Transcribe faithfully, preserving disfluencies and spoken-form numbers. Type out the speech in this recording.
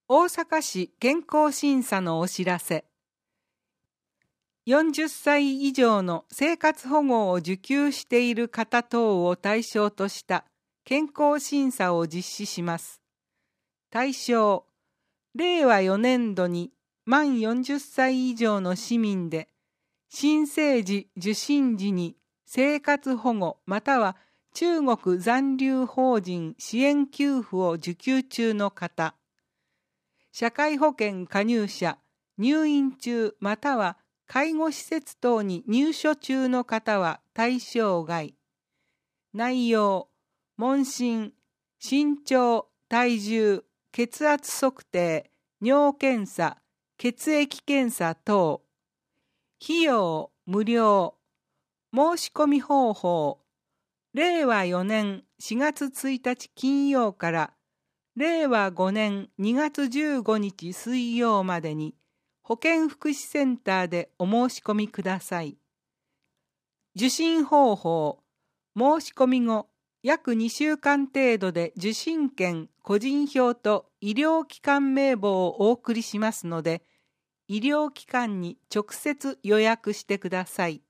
大阪市健康審査のお知らせ。よんじゅっさい以上の生活保護を受給している方等を対象とした健康審査を実施します。対象、れいわよねんどに満よんじゅっさい以上の市民で、新生児受診時に生活保護または中国残留邦人支援給付を受給中の方、社会保険加入者、入院中または介護施設等に入所中の方は対象外。内容、問診、身長、体重、血圧測定、尿検査、血液検査等。費用無料。申し込み方法。れいわよねんしがつついたち金曜かられいわごねんにがつじゅうごにち水曜までに保健福祉センターでお申し込みください。受診方法。申し込み後、約にしゅうかん程度で受診券、個人票と医療機関名簿をお送りしますので、医療機関に直接予約してください。